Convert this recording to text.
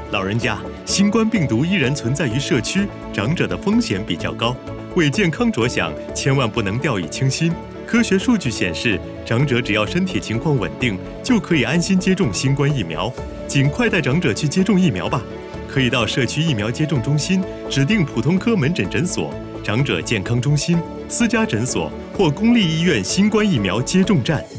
老人家，新冠病毒依然存在于社区，长者的风险比较高。为健康着想，千万不能掉以轻心。科学数据显示，长者只要身体情况稳定，就可以安心接种新冠疫苗。尽快带长者去接种疫苗吧。可以到社区疫苗接种中心、指定普通科门诊诊所、长者健康中心、私家诊所或公立医院新冠疫苗接种站。